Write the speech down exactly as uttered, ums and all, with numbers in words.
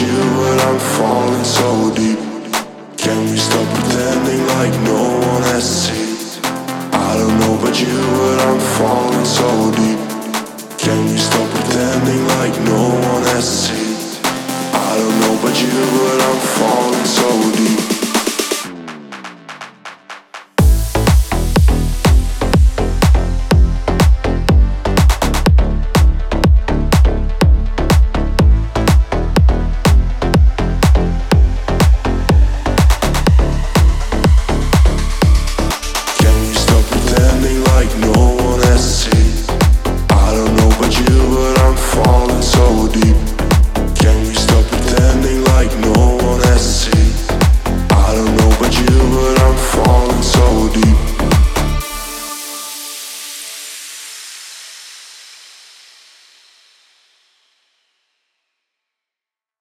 you, but I'm falling so deep. Can we stop pretending like no one has seen? I don't know about you, but I'm falling so deep. Can we stop pretending like no one has seen? I don't know about you, but I'm falling